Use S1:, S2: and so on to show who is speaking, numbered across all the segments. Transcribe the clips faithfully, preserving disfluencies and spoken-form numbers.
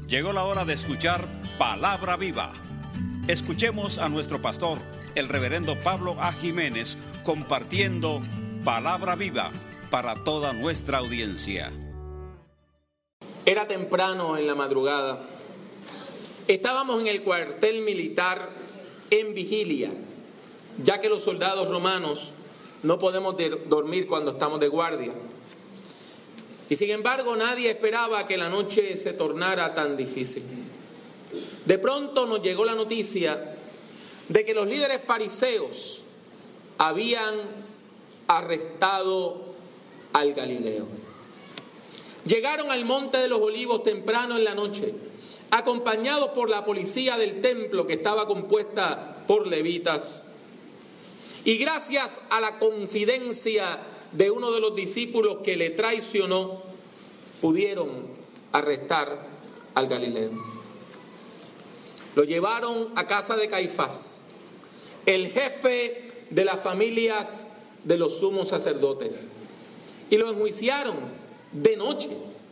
S1: Llegó la hora de escuchar Palabra Viva. Escuchemos a nuestro pastor, el reverendo Pablo A. Jiménez, compartiendo Palabra Viva para toda nuestra audiencia.
S2: Era temprano en la madrugada. Estábamos en el cuartel militar en vigilia, ya que los soldados romanos no podemos de- dormir cuando estamos de guardia. Y sin embargo, nadie esperaba que la noche se tornara tan difícil. De pronto nos llegó la noticia de que los líderes fariseos habían arrestado al Galileo. Llegaron al Monte de los Olivos temprano en la noche, acompañados por la policía del templo, que estaba compuesta por levitas. Y gracias a la confidencia de uno de los discípulos que le traicionó, pudieron arrestar al Galileo. Lo llevaron a casa de Caifás, el jefe de las familias de los sumos sacerdotes, y lo enjuiciaron de noche,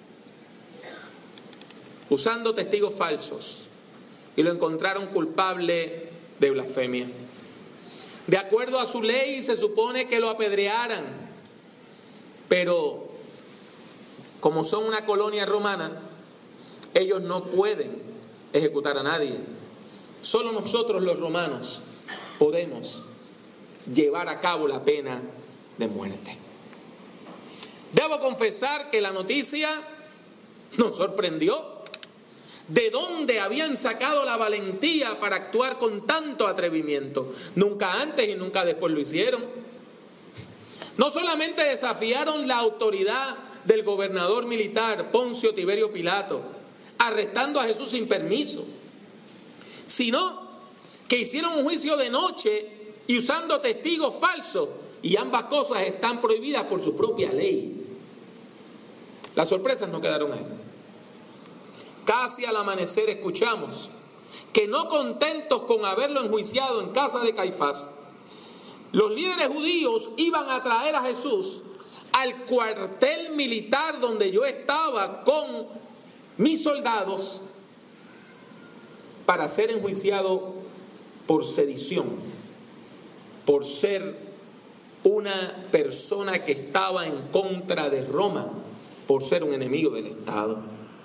S2: usando testigos falsos, y lo encontraron culpable de blasfemia. De acuerdo a su ley, se supone que lo apedrearan, pero como son una colonia romana, ellos no pueden ejecutar a nadie. Solo nosotros los romanos podemos llevar a cabo la pena de muerte. Debo confesar que la noticia nos sorprendió. ¿De dónde habían sacado la valentía para actuar con tanto atrevimiento? Nunca antes y nunca después lo hicieron. No solamente desafiaron la autoridad del gobernador militar Poncio Tiberio Pilato, arrestando a Jesús sin permiso, sino que hicieron un juicio de noche y usando testigos falsos, y ambas cosas están prohibidas por su propia ley. Las sorpresas no quedaron ahí. Casi al amanecer escuchamos que, no contentos con haberlo enjuiciado en casa de Caifás, los líderes judíos iban a traer a Jesús al cuartel militar donde yo estaba con mis soldados para ser enjuiciado por sedición, por ser una persona que estaba en contra de Roma, por ser un enemigo del Estado.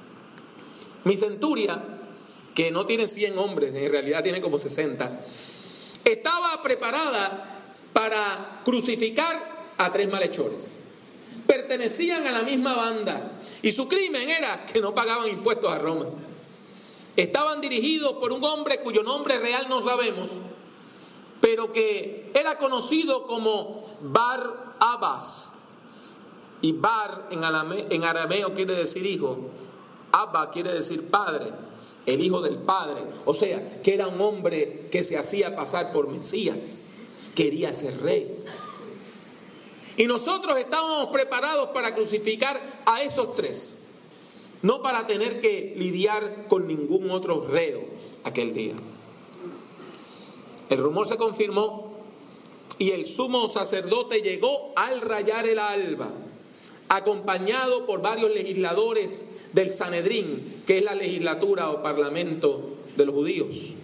S2: Mi centuria, que no tiene cien hombres, en realidad tiene como sesenta, estaba preparada para crucificar a tres malhechores. Pertenecían a la misma banda y su crimen era que no pagaban impuestos a Roma. Estaban dirigidos por un hombre cuyo nombre real no sabemos, pero que era conocido como Bar Abbas. Y Bar en arameo, en arameo quiere decir hijo, Abba quiere decir padre, el hijo del padre. O sea, que era un hombre que se hacía pasar por Mesías, quería ser rey. Y nosotros estábamos preparados para crucificar a esos tres, no para tener que lidiar con ningún otro reo aquel día. El rumor se confirmó y el sumo sacerdote llegó al rayar el alba, acompañado por varios legisladores del Sanedrín, que es la legislatura o parlamento de los judíos.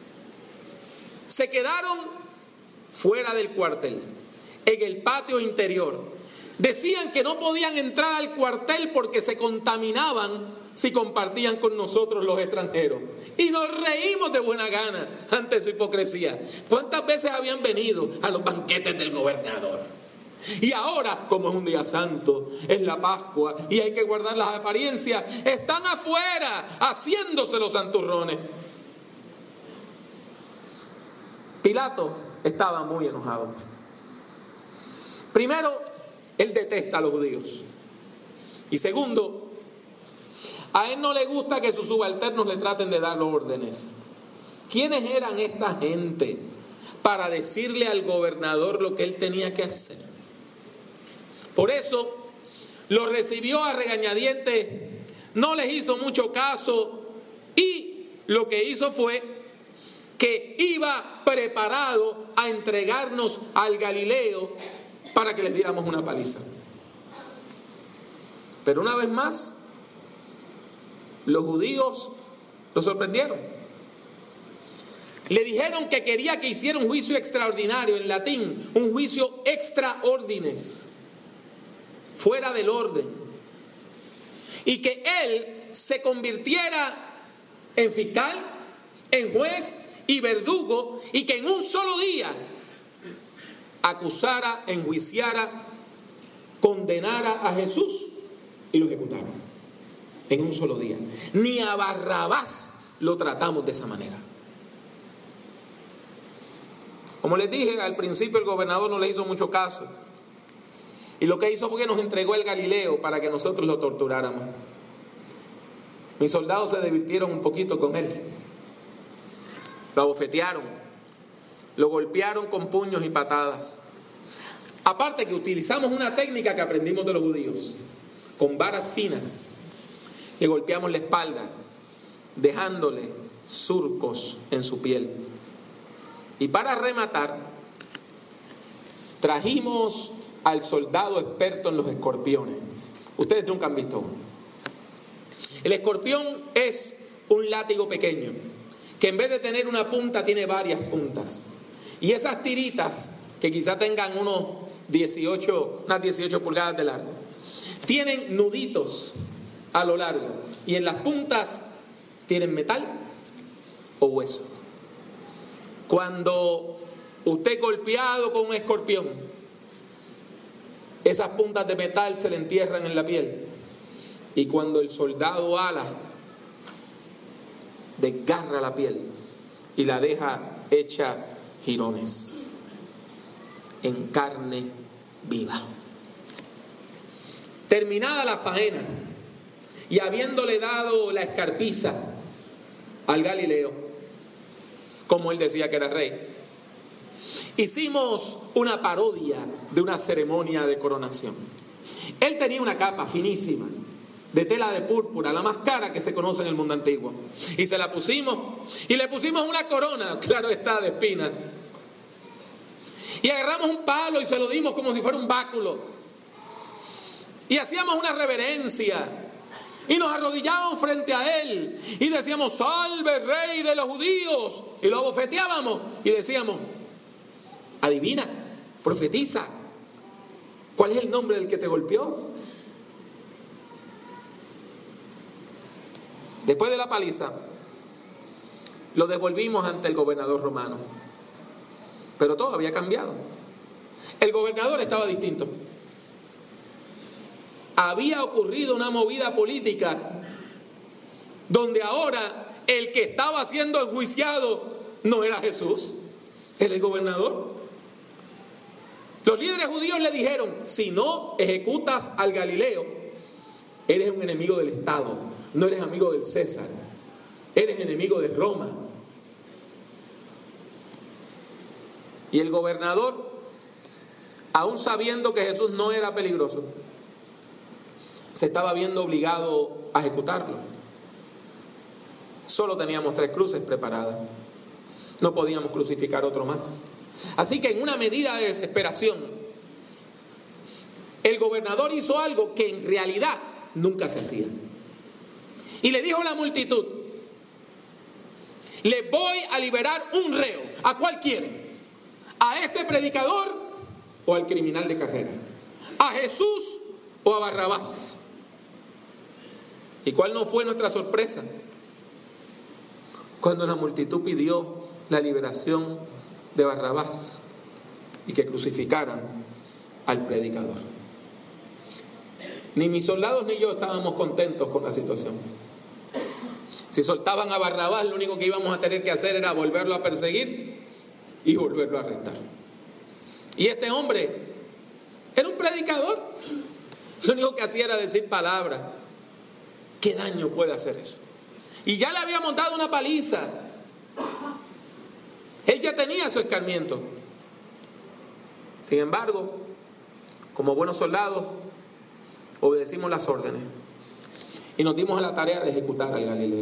S2: Se quedaron fuera del cuartel, en el patio interior. Decían que no podían entrar al cuartel porque se contaminaban si compartían con nosotros los extranjeros. Y nos reímos de buena gana ante su hipocresía. ¿Cuántas veces habían venido a los banquetes del gobernador? Y ahora, como es un día santo, es la Pascua y hay que guardar las apariencias, están afuera haciéndose los santurrones. Pilato estaba muy enojado. Primero, él detesta a los judíos. Y segundo, a él no le gusta que sus subalternos le traten de dar los órdenes. ¿Quiénes eran esta gente para decirle al gobernador lo que él tenía que hacer? Por eso lo recibió a regañadientes, no les hizo mucho caso y lo que hizo fue que iba preparado a entregarnos al Galileo para que les diéramos una paliza. Pero una vez más, los judíos Lo sorprendieron. Le dijeron que quería que hiciera un juicio extraordinario, en latín, un juicio extra ordines, fuera del orden. Y que él se convirtiera en fiscal, en juez y verdugo, y que en un solo día acusara, enjuiciara, condenara a Jesús y lo ejecutara. En un solo día. Ni a Barrabás lo tratamos de esa manera. Como les dije al principio, el gobernador no le hizo mucho caso. Y lo que hizo fue que nos entregó el Galileo para que nosotros lo torturáramos. Mis soldados se divirtieron un poquito con él. Lo abofetearon. Lo golpearon con puños y patadas. Aparte que utilizamos una técnica que aprendimos de los judíos. Con varas finas. Le golpeamos la espalda, dejándole surcos en su piel. Y para rematar, trajimos al soldado experto en los escorpiones. Ustedes nunca han visto uno. El escorpión es un látigo pequeño, que en vez de tener una punta, tiene varias puntas. Y esas tiritas, que quizá tengan unos dieciocho, unas dieciocho pulgadas de largo, tienen nuditos a lo largo. Y en las puntas tienen metal o hueso. Cuando usted es golpeado con un escorpión, esas puntas de metal se le entierran en la piel. Y cuando el soldado ala, desgarra la piel y la deja hecha jirones, en carne viva. Terminada la faena y habiéndole dado la escarpiza al Galileo, como él decía que era rey, hicimos una parodia de una ceremonia de coronación. Él tenía una capa finísima de tela de púrpura, la más cara que se conoce en el mundo antiguo, y se la pusimos y le pusimos una corona, claro está, de espinas, y agarramos un palo y se lo dimos como si fuera un báculo, y hacíamos una reverencia y nos arrodillábamos frente a él y decíamos: salve rey de los judíos, y lo abofeteábamos y decíamos: adivina, profetiza, ¿cuál es el nombre del que te golpeó? Después de la paliza, lo devolvimos ante el gobernador romano. Pero todo había cambiado. El gobernador estaba distinto. Había ocurrido una movida política donde ahora el que estaba siendo enjuiciado no era Jesús, era el gobernador. Los líderes judíos le dijeron: si no ejecutas al Galileo, eres un enemigo del Estado, no eres amigo del César, eres enemigo de Roma. Y el gobernador, aún sabiendo que Jesús no era peligroso, se estaba viendo obligado a ejecutarlo. Solo teníamos tres cruces preparadas. No podíamos crucificar otro más. Así que en una medida de desesperación, el gobernador hizo algo que en realidad nunca se hacía. Y le dijo a la multitud: le voy a liberar un reo. ¿A cuál quiere? ¿A este predicador o al criminal de carrera? ¿A Jesús o a Barrabás? ¿Y cuál no fue nuestra sorpresa? Cuando la multitud pidió la liberación de Barrabás y que crucificaran al predicador. Ni mis soldados ni yo estábamos contentos con la situación. Si soltaban a Barrabás, lo único que íbamos a tener que hacer era volverlo a perseguir y volverlo a arrestar. Y este hombre era un predicador. Lo único que hacía era decir palabras. ¿Qué daño puede hacer eso? Y ya le habíamos dado una paliza. Él ya tenía su escarmiento. Sin embargo, como buenos soldados, obedecimos las órdenes y nos dimos a la tarea de ejecutar al Galileo.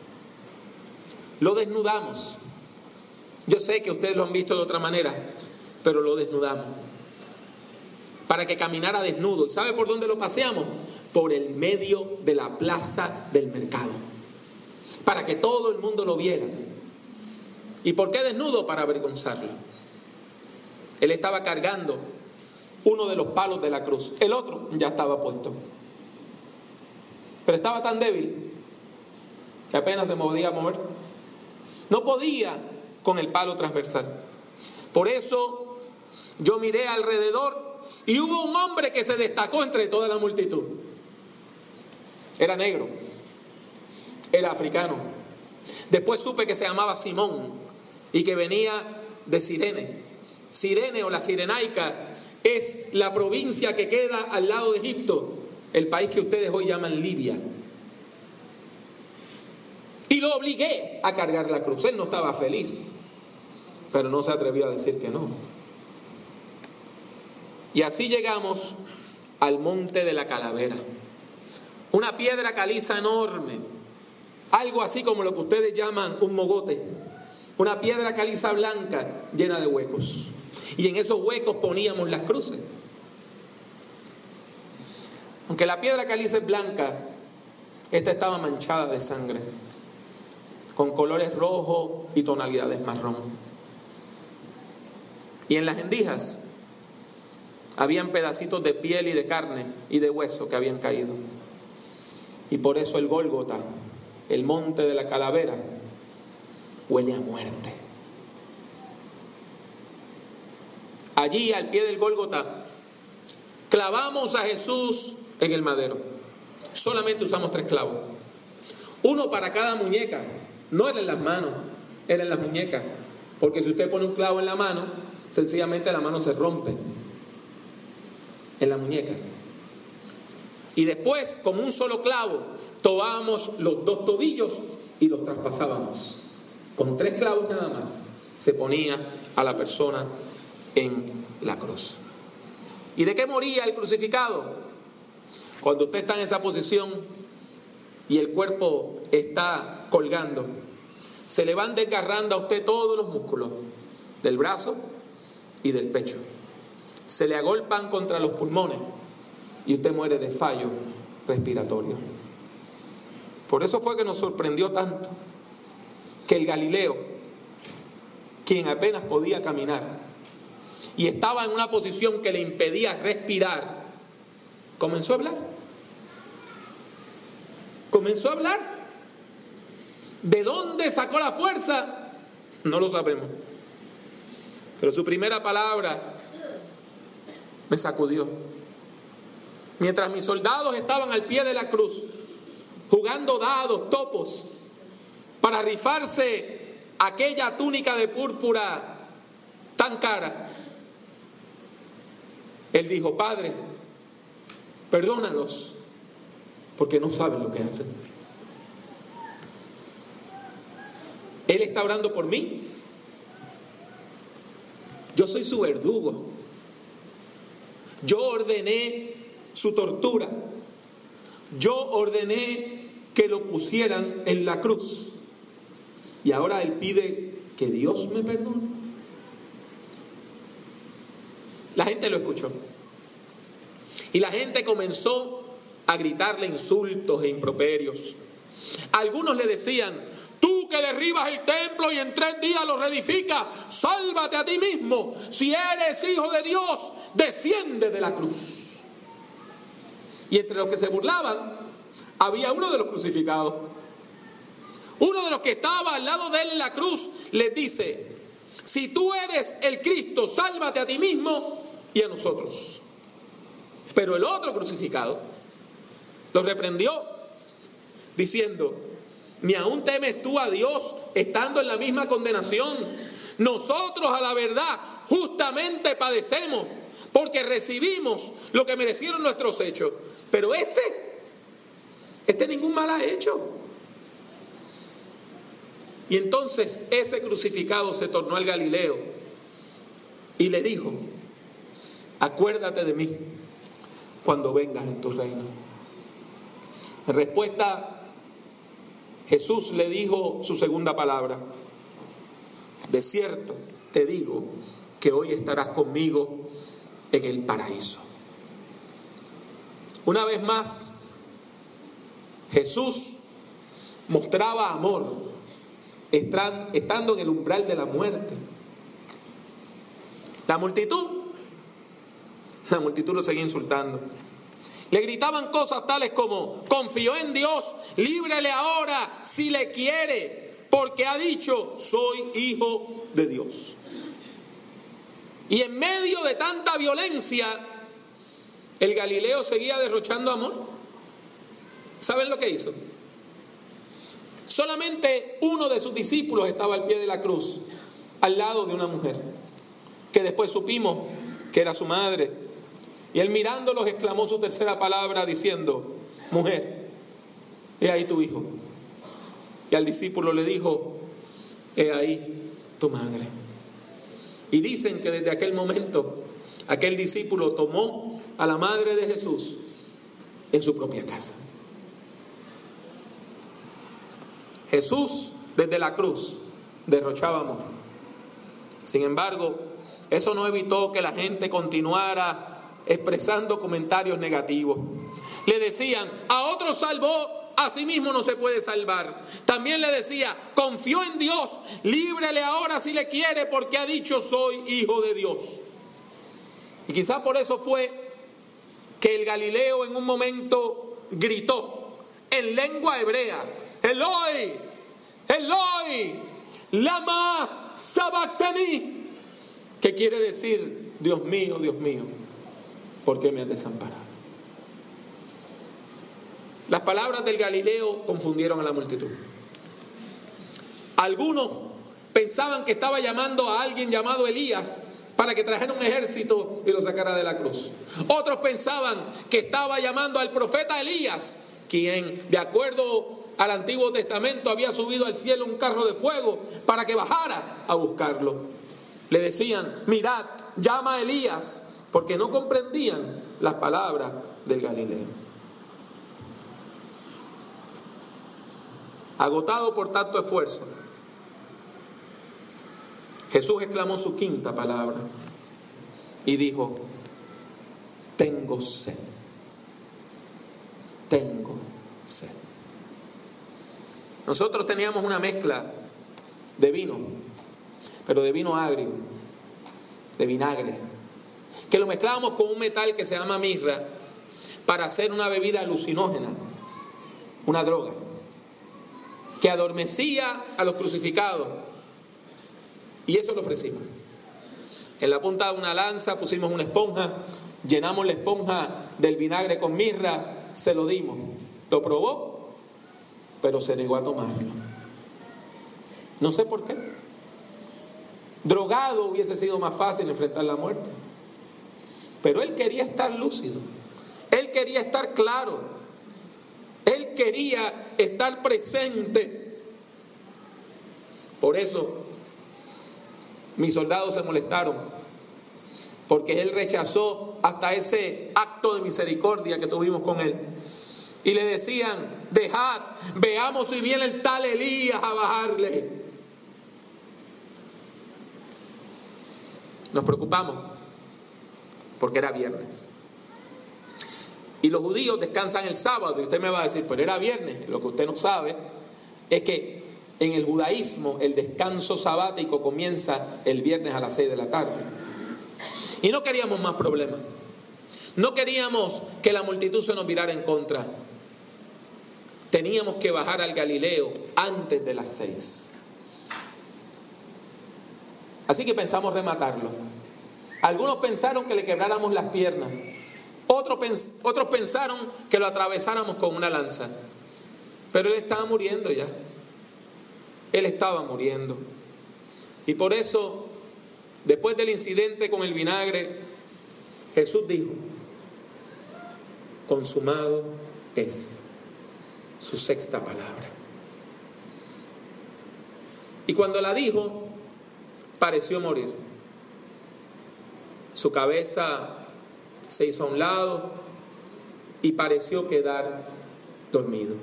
S2: Lo desnudamos. Yo sé que ustedes lo han visto de otra manera, pero lo desnudamos para que caminara desnudo. ¿Y sabe por dónde lo paseamos? Por el medio de la plaza del mercado. para que todo el mundo lo viera. ¿Y por qué desnudo? Para avergonzarlo. Él estaba cargando uno de los palos de la cruz. El otro ya estaba puesto. Pero estaba tan débil que apenas se podía mover. No podía con el palo transversal. Por eso yo miré alrededor y hubo un hombre que se destacó entre toda la multitud. Era negro, era africano. Después supe que se llamaba Simón y que venía de Cirene. Cirene o la Cirenaica es la provincia que queda al lado de Egipto, el país que ustedes hoy llaman Libia. Y lo obligué a cargar la cruz. Él no estaba feliz, pero no se atrevió a decir que no. Y así llegamos al monte de la calavera. Una piedra caliza enorme, algo así como lo que ustedes llaman un mogote. Una piedra caliza blanca llena de huecos. Y en esos huecos poníamos las cruces. Aunque la piedra caliza es blanca, esta estaba manchada de sangre, con colores rojos y tonalidades marrón. Y en las rendijas habían pedacitos de piel y de carne y de hueso que habían caído. Y por eso el Gólgota, el monte de la calavera, huele a muerte. Allí, al pie del Gólgota, clavamos a Jesús en el madero. Solamente usamos tres clavos. Uno para cada muñeca. No era en las manos, era en las muñecas. Porque si usted pone un clavo en la mano, sencillamente la mano se rompe en la muñeca. Y después, con un solo clavo, tomábamos los dos tobillos y los traspasábamos. Con tres clavos nada más se ponía a la persona en la cruz. ¿Y de qué moría el crucificado? Cuando usted está en esa posición y el cuerpo está colgando, se le van desgarrando a usted todos los músculos del brazo y del pecho. Se le agolpan contra los pulmones y usted muere de fallo respiratorio. Por eso fue que nos sorprendió tanto que el Galileo, quien apenas podía caminar y estaba en una posición que le impedía respirar, comenzó a hablar. Comenzó a hablar. ¿De dónde sacó la fuerza? No lo sabemos. Pero su primera palabra me sacudió. Mientras mis soldados estaban al pie de la cruz, jugando dados, topos, para rifarse aquella túnica de púrpura tan cara, él dijo: Padre, perdónalos, porque no saben lo que hacen. Él está orando por mí. Yo soy su verdugo. Yo ordené su tortura. Yo ordené que lo pusieran en la cruz. Y ahora él pide que Dios me perdone. La gente lo escuchó. Y la gente comenzó a gritarle insultos e improperios. Algunos le decían: tú que derribas el templo y en tres días lo reedificas, sálvate a ti mismo. Si eres hijo de Dios, desciende de la cruz. Y entre los que se burlaban, había uno de los crucificados. Uno de los que estaba al lado de él en la cruz les dice: si tú eres el Cristo, sálvate a ti mismo y a nosotros. Pero el otro crucificado lo reprendió diciendo: ni aún temes tú a Dios estando en la misma condenación. Nosotros, a la verdad, justamente padecemos porque recibimos lo que merecieron nuestros hechos. Pero este, este ningún mal ha hecho. Y entonces ese crucificado se tornó al Galileo y le dijo: acuérdate de mí cuando vengas en tu reino. En respuesta, Jesús le dijo su segunda palabra: de cierto te digo que hoy estarás conmigo en el paraíso. Una vez más, Jesús mostraba amor, estando en el umbral de la muerte. La multitud, la multitud lo seguía insultando. Le gritaban cosas tales como: confió en Dios, líbrele ahora si le quiere, porque ha dicho, soy hijo de Dios. Y en medio de tanta violencia, el Galileo seguía derrochando amor. ¿Saben lo que hizo? Solamente uno de sus discípulos estaba al pie de la cruz, al lado de una mujer, que después supimos que era su madre. Y él, mirándolos, exclamó su tercera palabra diciendo: mujer, he ahí tu hijo. Y al discípulo le dijo: he ahí tu madre. Y dicen que desde aquel momento aquel discípulo tomó a la madre de Jesús en su propia casa. Jesús desde la cruz derrochaba amor. Sin embargo, eso no evitó que la gente continuara expresando comentarios negativos. Le decían: a otro salvó, a sí mismo no se puede salvar. También le decía: confió en Dios, líbrele ahora si le quiere, porque ha dicho, soy hijo de Dios. Y quizá por eso fue que el Galileo en un momento gritó en lengua hebrea: Eloi, Eloi, lama sabactani, que quiere decir: Dios mío, Dios mío, ¿por qué me has desamparado? Las palabras del Galileo confundieron a la multitud. Algunos pensaban que estaba llamando a alguien llamado Elías para que trajera un ejército y lo sacara de la cruz. Otros pensaban que estaba llamando al profeta Elías, quien, de acuerdo al Antiguo Testamento, había subido al cielo un carro de fuego para que bajara a buscarlo. Le decían: mirad, llama a Elías, porque no comprendían las palabras del Galileo. Agotado por tanto esfuerzo, Jesús exclamó su quinta palabra y dijo: tengo sed, tengo sed. Nosotros teníamos una mezcla de vino, pero de vino agrio, de vinagre, que lo mezclábamos con un metal que se llama mirra para hacer una bebida alucinógena, una droga, que adormecía a los crucificados. Y eso lo ofrecimos. En la punta de una lanza pusimos una esponja, llenamos la esponja del vinagre con mirra, se lo dimos. Lo probó, pero se negó a tomarlo. No sé por qué. Drogado hubiese sido más fácil enfrentar la muerte. Pero él quería estar lúcido. Él quería estar claro. Él quería estar presente. Por eso mis soldados se molestaron, porque él rechazó hasta ese acto de misericordia que tuvimos con él. Y le decían: dejad, veamos si viene el tal Elías a bajarle. Nos preocupamos porque era viernes. Y los judíos descansan el sábado. Y usted me va a decir: pero era viernes. Lo que usted no sabe es que en el judaísmo el descanso sabático comienza el viernes a las seis de la tarde. Y no queríamos más problemas. No queríamos que la multitud se nos virara en contra. Teníamos que bajar al Galileo antes de las seis. Así que pensamos rematarlo. Algunos pensaron que le quebráramos las piernas. Otros, pens- otros pensaron que lo atravesáramos con una lanza. Pero él estaba muriendo ya. Él estaba muriendo. Y por eso, después del incidente con el vinagre, Jesús dijo: consumado es. Su sexta palabra. Y cuando la dijo, pareció morir. Su cabeza se hizo a un lado y pareció quedar dormido.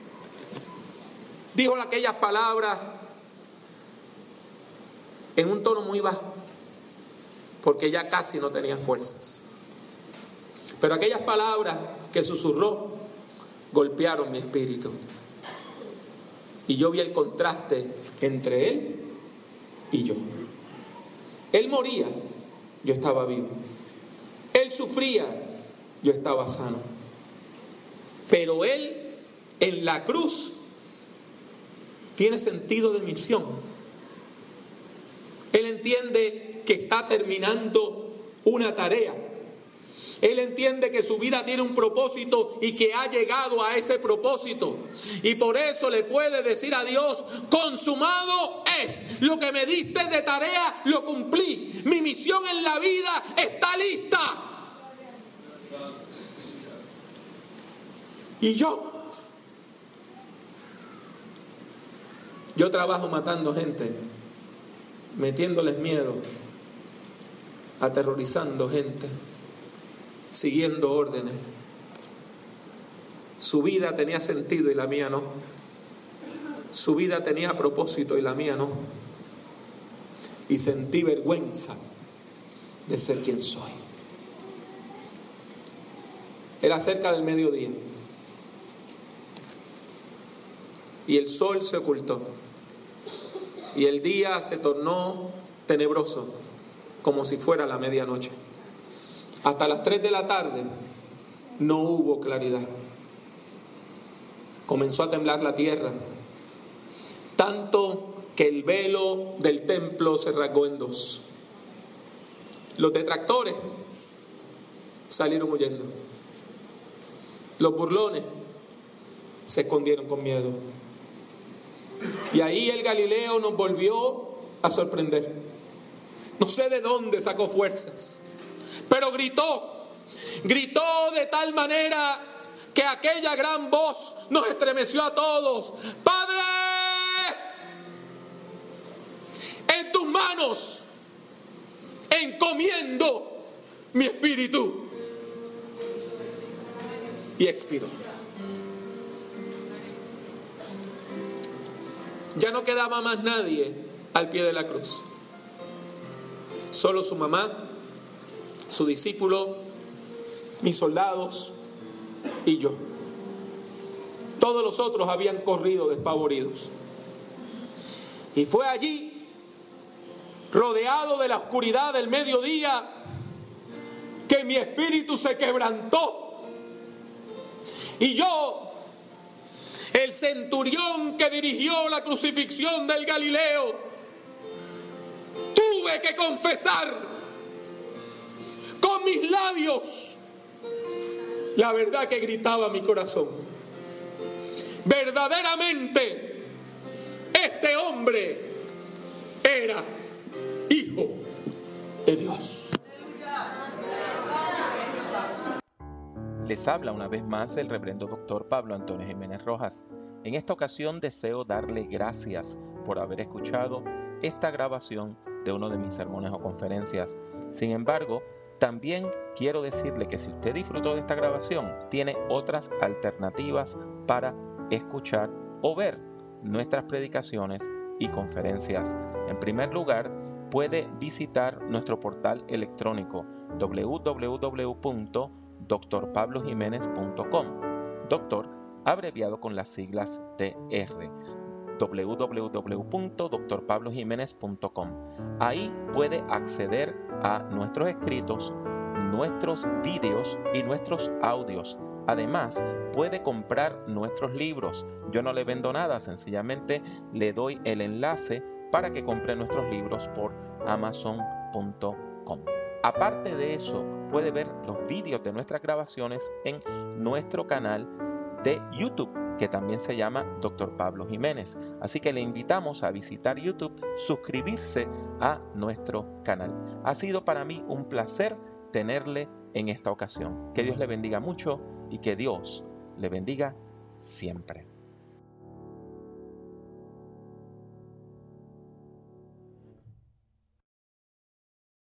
S2: Dijo aquellas palabras en un tono muy bajo, porque ya casi no tenía fuerzas. Pero aquellas palabras que susurró golpearon mi espíritu. Y yo vi el contraste entre él y yo. Él moría, yo estaba vivo. Él sufría, yo estaba sano. Pero él en la cruz tiene sentido de misión. Él entiende que está terminando una tarea. Él entiende que su vida tiene un propósito y que ha llegado a ese propósito. Y por eso le puede decir a Dios: consumado es. Lo que me diste de tarea lo cumplí. Mi misión en la vida está lista. Y yo, yo trabajo matando gente, metiéndoles miedo, aterrorizando gente, siguiendo órdenes. Su vida tenía sentido y la mía no. Su vida tenía propósito y la mía no. Y sentí vergüenza de ser quien soy. Era cerca del mediodía y el sol se ocultó y el día se tornó tenebroso, como si fuera la medianoche. Hasta las tres de la tarde no hubo claridad. Comenzó a temblar la tierra, tanto que el velo del templo se rasgó en dos. Los detractores salieron huyendo. Los burlones se escondieron con miedo. Y ahí el Galileo nos volvió a sorprender. No sé de dónde sacó fuerzas, pero gritó, gritó de tal manera que aquella gran voz nos estremeció a todos: ¡Padre! En tus manos encomiendo mi espíritu. Y expiró. Ya no quedaba más nadie al pie de la cruz. Solo su mamá, su discípulo, mis soldados y yo. Todos los otros habían corrido despavoridos. Y fue allí, rodeado de la oscuridad del mediodía, que mi espíritu se quebrantó. Y yo, el centurión que dirigió la crucifixión del Galileo, tuve que confesar con mis labios la verdad que gritaba mi corazón. Verdaderamente, este hombre era hijo de Dios.
S3: Les habla una vez más el reverendo doctor Pablo Antonio Jiménez Rojas. En esta ocasión deseo darle gracias por haber escuchado esta grabación de uno de mis sermones o conferencias. Sin embargo, también quiero decirle que si usted disfrutó de esta grabación, tiene otras alternativas para escuchar o ver nuestras predicaciones y conferencias. En primer lugar, puede visitar nuestro portal electrónico doble u doble u doble u punto doctor pablo jiménez punto com. Doctor abreviado con las siglas D R. doble u doble u doble u punto doctor pablo jiménez punto com. Ahí puede acceder a nuestros escritos, nuestros vídeos y nuestros audios. Además, puede comprar nuestros libros. Yo no le vendo nada, sencillamente le doy el enlace para que compre nuestros libros por amazon punto com. Aparte de eso, puede ver los vídeos de nuestras grabaciones en nuestro canal de YouTube, que también se llama doctor Pablo Jiménez. Así que le invitamos a visitar YouTube, suscribirse a nuestro canal. Ha sido para mí un placer tenerle en esta ocasión. Que Dios le bendiga mucho y que Dios le bendiga siempre.